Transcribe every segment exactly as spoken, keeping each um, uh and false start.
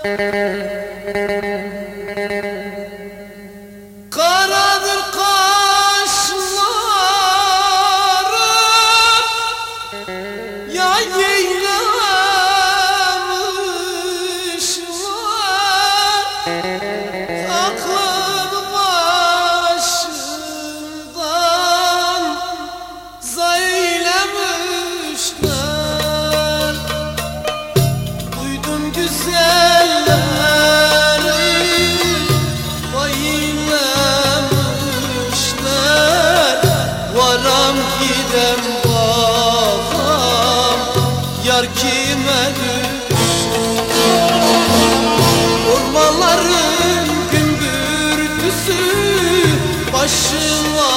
Karadır kaşlarım, yay eylemişler. Aklım başımdan zaylemişler. Duydum güzelleri baylemişler. Varam gidem bakam yar kime düşer. Ormanların gümbürtüsü başıma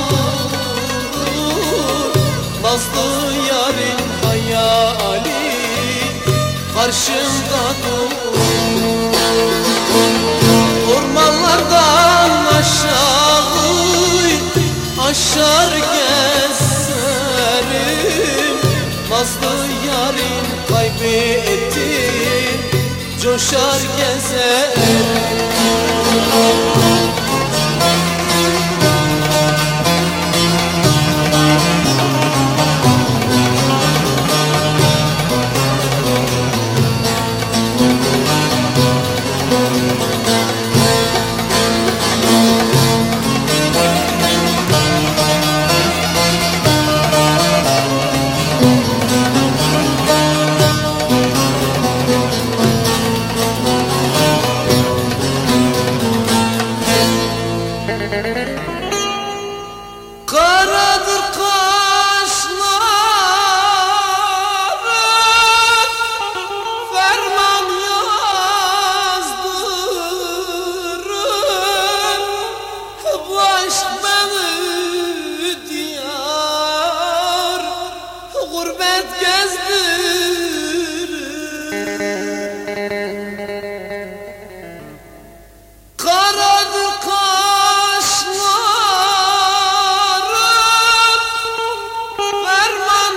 vurur. Nazlı yarın hayali karşımda durur. Ormanlardan aşağı aşar gezerim. Nazlı yarın kaybettim, coşar gezerim. Karadır kaşlarım, ferman yazdırır. Bu aşk beni diyar gurbet gezdirir. Karadır kaşlarım, ferman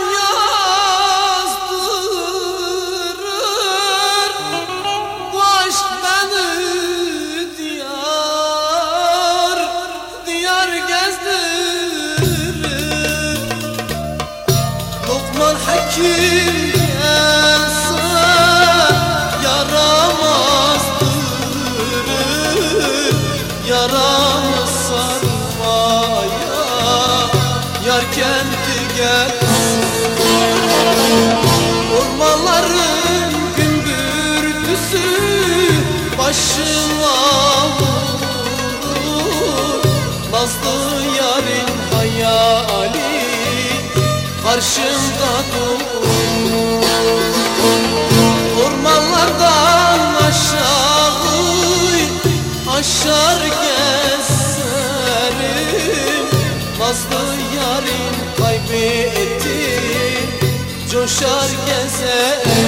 yazdırır. Bu aşk beni diyar diyar gezdirir. Lokman Hakim gelse yaramazdır. Yaramı sarmaya yar kendi gelsin. Ormanların gümbürtüsü başıma vurur. Nazlı yarın hayali karşımda durur. Ormanlardan aşağı aşar gezerim. Nazlı yarın kaybettim, coşar gezerim.